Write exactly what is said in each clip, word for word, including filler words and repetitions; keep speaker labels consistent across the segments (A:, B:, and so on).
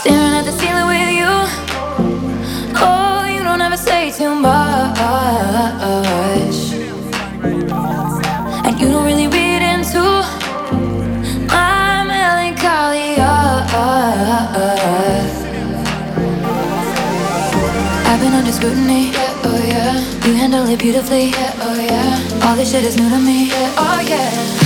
A: Staring at the ceiling with you. Oh, you don't ever say too much, and you don't really read into my melancholy. I've been under scrutiny, yeah, oh yeah. You handle it beautifully, yeah, oh yeah. All this shit is new to me, yeah, oh yeah.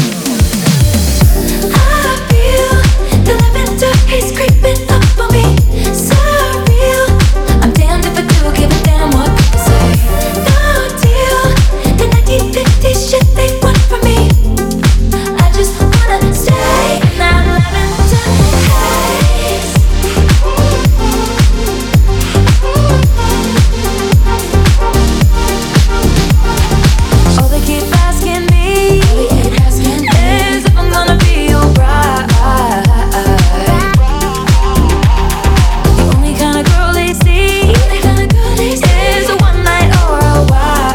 A: I feel the lavender haze creeping up on me, so real. I'm damned if I do give a damn what people say. No deal, the nineteen fifties shit they want from me. I just wanna stay in that lavender haze. All they keep asking me is if I'm gonna be alright. The only kind of girl they see is a one night or a while.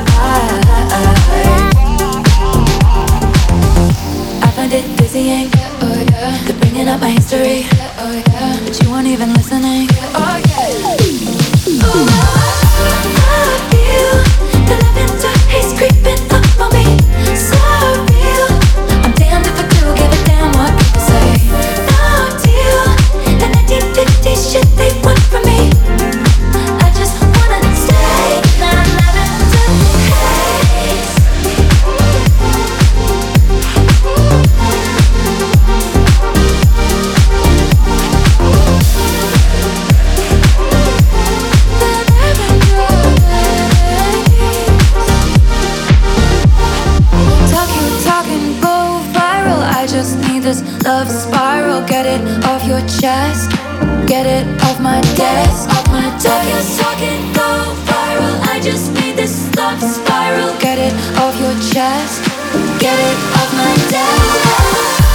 A: I find it dizzying, oh yeah. They're bringing up my history, oh yeah. But you weren't even listening, oh yeah. Ooh, I feel the lavender haze creeping up on me, so real. I'm damned if I do give a damn what people say. No deal, the nineteen fifties shit they want from me. I just wanna stay in that lavender haze. Talk you talk and go viral. I just need this love spiral. Get it off your chest, get it off my desk, off my desk. Talk you talk and go viral. I just need this love spiral. Get it off your chest, get it off my desk.